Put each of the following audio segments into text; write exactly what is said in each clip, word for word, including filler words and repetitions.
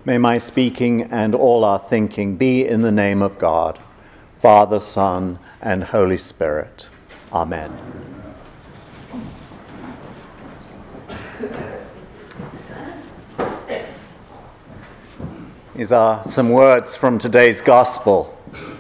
May my speaking and all our thinking be in the name of God, Father, Son, and Holy Spirit. Amen. These are some words from today's gospel.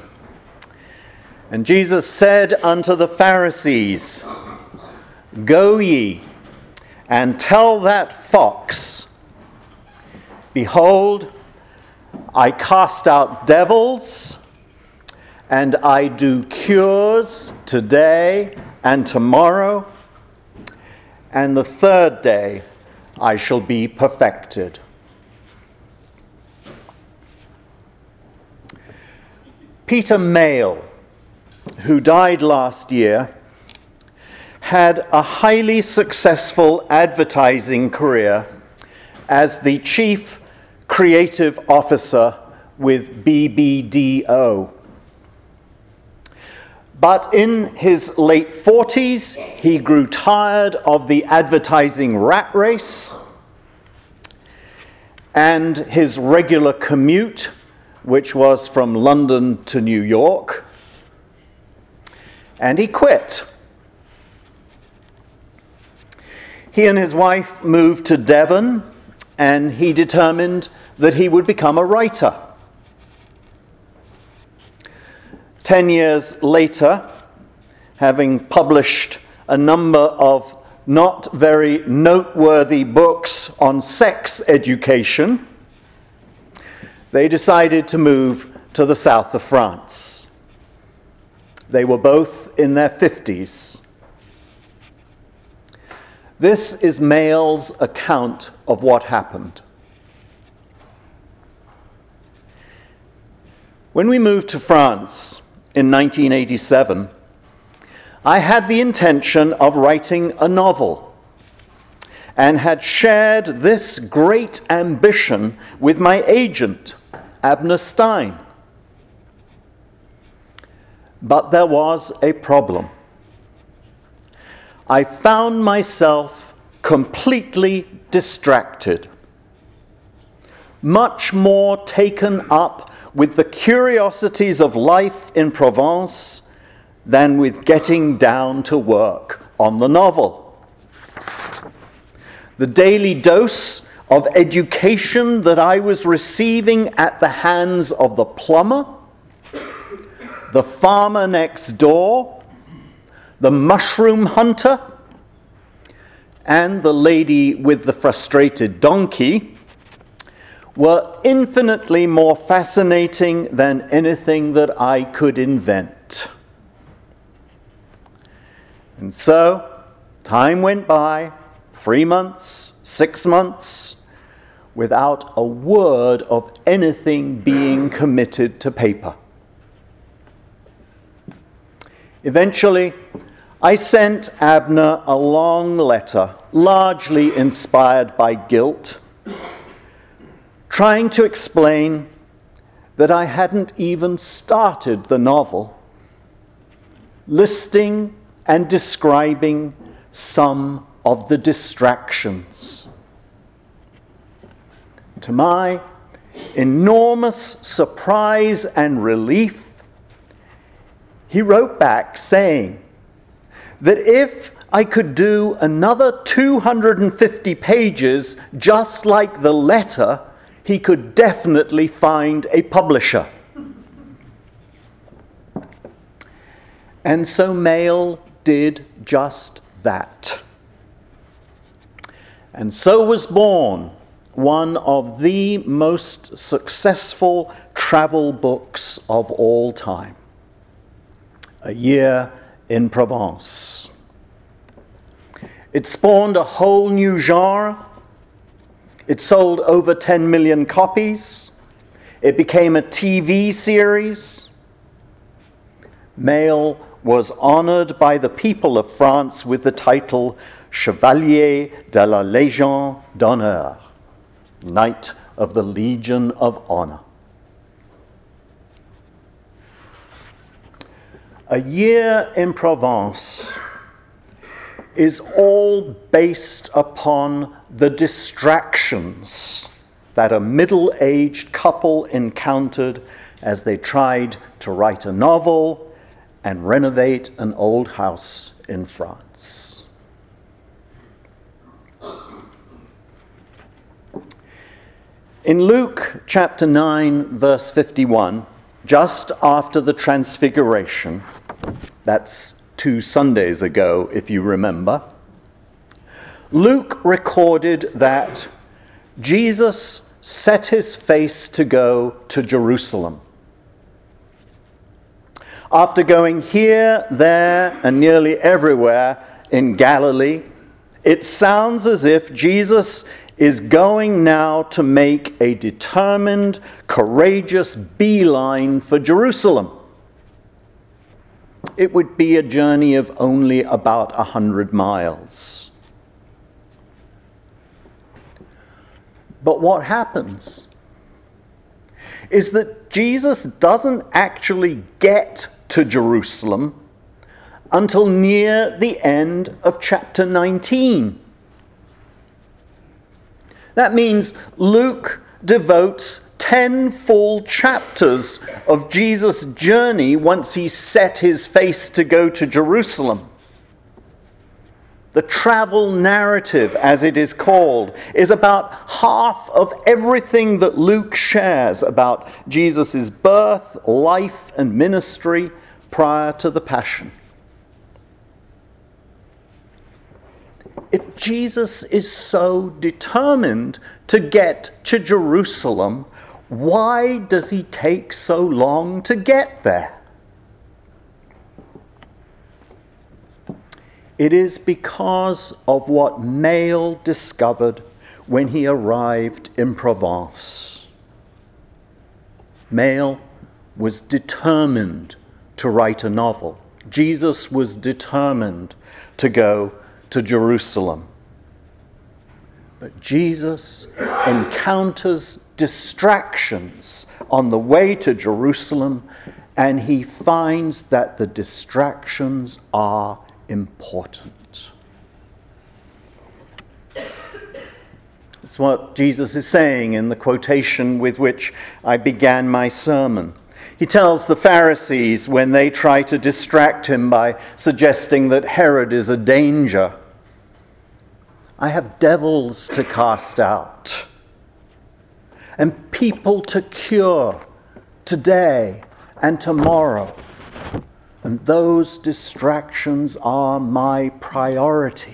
And Jesus said unto the Pharisees, Go ye, and tell that fox, Behold, I cast out devils, and I do cures today and tomorrow, and the third day I shall be perfected. Peter Mayle, who died last year, had a highly successful advertising career as the chief creative officer with B B D O. But in his late forties, he grew tired of the advertising rat race and his regular commute, which was from London to New York, and he quit. He and his wife moved to Devon, and he determined that he would become a writer. Ten years later, having published a number of not very noteworthy books on sex education, they decided to move to the south of France. They were both in their fifties. This is Mayle's account of what happened. When we moved to France in nineteen eighty-seven, I had the intention of writing a novel and had shared this great ambition with my agent, Abner Stein. But there was a problem. I found myself completely distracted, much more taken up with the curiosities of life in Provence than with getting down to work on the novel. The daily dose of education that I was receiving at the hands of the plumber, the farmer next door, the mushroom hunter, and the lady with the frustrated donkey were infinitely more fascinating than anything that I could invent. And so, time went by, three months, six months, without a word of anything being committed to paper. Eventually, I sent Abner a long letter, largely inspired by guilt, trying to explain that I hadn't even started the novel, listing and describing some of the distractions. To my enormous surprise and relief, he wrote back saying that if I could do another two hundred fifty pages just like the letter, he could definitely find a publisher. And so Mayle did just that. And so was born one of the most successful travel books of all time, A Year in Provence. It spawned a whole new genre. It sold over ten million copies. It became a T V series. Mayle was honored by the people of France with the title Chevalier de la Légion d'honneur, Knight of the Legion of Honor. A Year in Provence is all based upon the distractions that a middle-aged couple encountered as they tried to write a novel and renovate an old house in France. In Luke chapter nine, verse fifty-one, just after the Transfiguration, that's two Sundays ago, if you remember, Luke recorded that Jesus set his face to go to Jerusalem. After going here, there, and nearly everywhere in Galilee, it sounds as if Jesus is going now to make a determined, courageous beeline for Jerusalem. It would be a journey of only about a hundred miles. But what happens is that Jesus doesn't actually get to Jerusalem until near the end of chapter nineteen. That means Luke devotes ten full chapters of Jesus' journey once he set his face to go to Jerusalem. The travel narrative, as it is called, is about half of everything that Luke shares about Jesus' birth, life, and ministry prior to the Passion. If Jesus is so determined to get to Jerusalem, why does he take so long to get there? It is because of what Mayle discovered when he arrived in Provence. Mayle was determined to write a novel. Jesus was determined to go to Jerusalem. But Jesus encounters distractions on the way to Jerusalem, and he finds that the distractions are important. That's what Jesus is saying in the quotation with which I began my sermon. He tells the Pharisees when they try to distract him by suggesting that Herod is a danger, I have devils to cast out and people to cure today and tomorrow. And those distractions are my priority.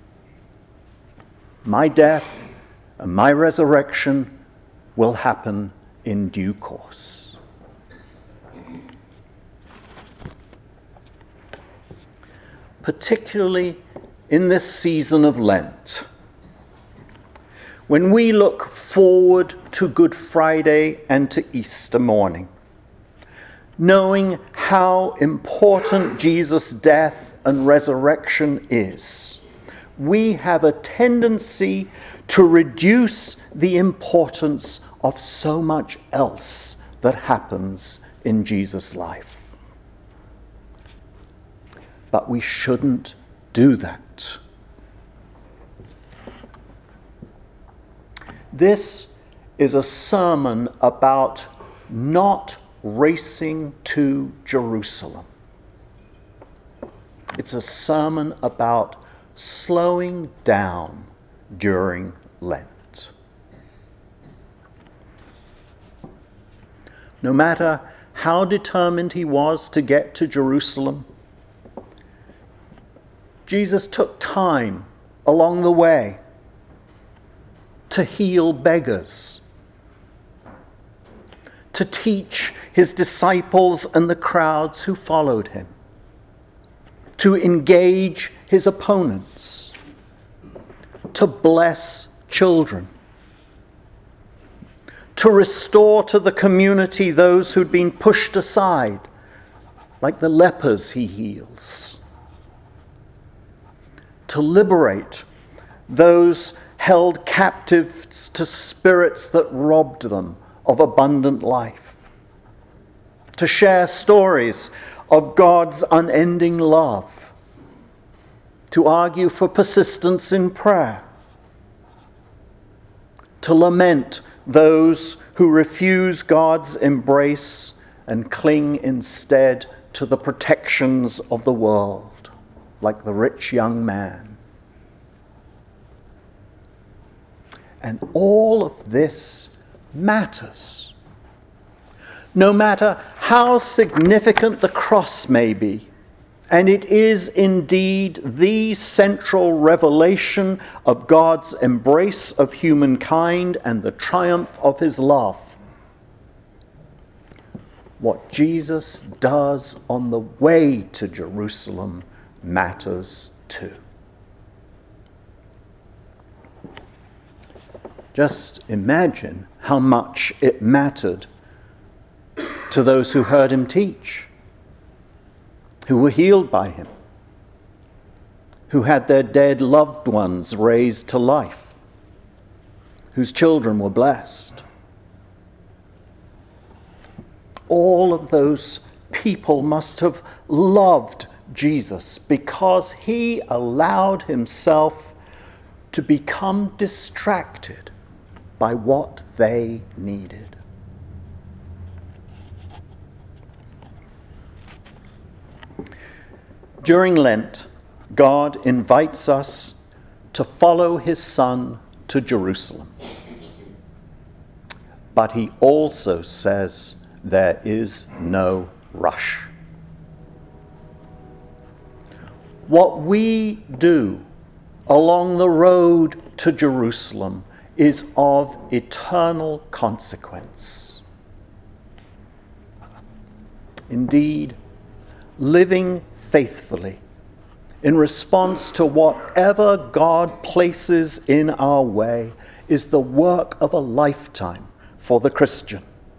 My death and my resurrection will happen in due course. Particularly in this season of Lent, when we look forward to Good Friday and to Easter morning, knowing how important Jesus' death and resurrection is, we have a tendency to reduce the importance of so much else that happens in Jesus' life. But we shouldn't do that. This is a sermon about not racing to Jerusalem. It's a sermon about slowing down during Lent. No matter how determined he was to get to Jerusalem, Jesus took time along the way to heal beggars, to teach his disciples and the crowds who followed him, to engage his opponents, to bless children, to restore to the community those who'd been pushed aside, like the lepers he heals, to liberate those held captive to spirits that robbed them of abundant life, to share stories of God's unending love, to argue for persistence in prayer, to lament those who refuse God's embrace and cling instead to the protections of the world, like the rich young man. And all of this matters. No matter how significant the cross may be, and it is indeed the central revelation of God's embrace of humankind and the triumph of his love. What Jesus does on the way to Jerusalem matters too. Just imagine how much it mattered to those who heard him teach, who were healed by him, who had their dead loved ones raised to life, whose children were blessed. All of those people must have loved Jesus because he allowed himself to become distracted by what they needed. During Lent, God invites us to follow his Son to Jerusalem. But he also says there is no rush. What we do along the road to Jerusalem is of eternal consequence. Indeed, living faithfully in response to whatever God places in our way is the work of a lifetime for the Christian.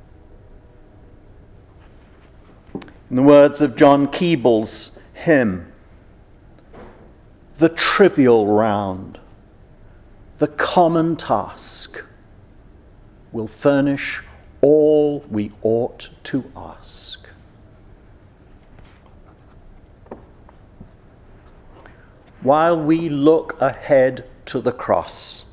In the words of John Keeble's hymn, the trivial round, the common task, will furnish all we ought to ask. While we look ahead to the cross,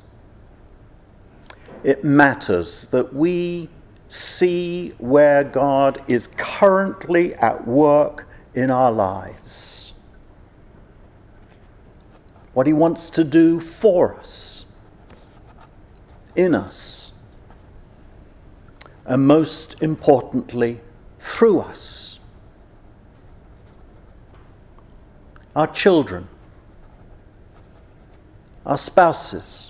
it matters that we see where God is currently at work in our lives, what he wants to do for us, in us, and most importantly, through us. Our children, our spouses,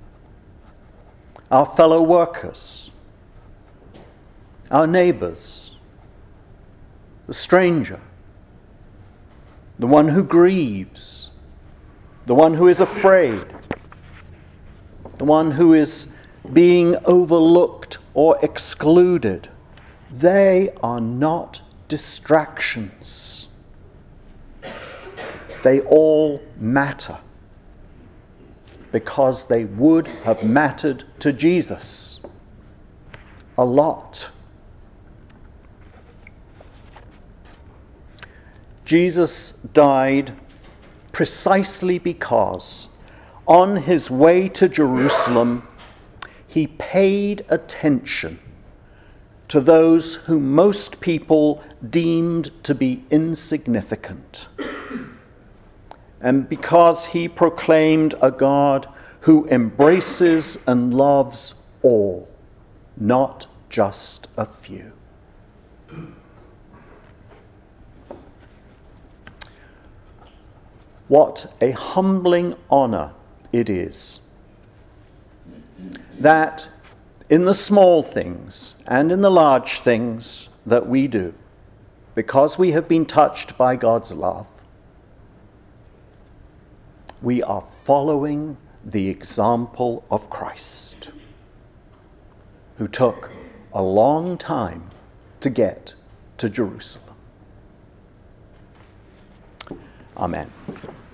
our fellow workers, our neighbors, the stranger, the one who grieves, the one who is afraid, the one who is being overlooked or excluded. They are not distractions. They all matter because they would have mattered to Jesus a lot. Jesus died precisely because on his way to Jerusalem, he paid attention to those whom most people deemed to be insignificant. And because he proclaimed a God who embraces and loves all, not just a few. What a humbling honor it is that in the small things and in the large things that we do, because we have been touched by God's love, we are following the example of Christ, who took a long time to get to Jerusalem. Amen.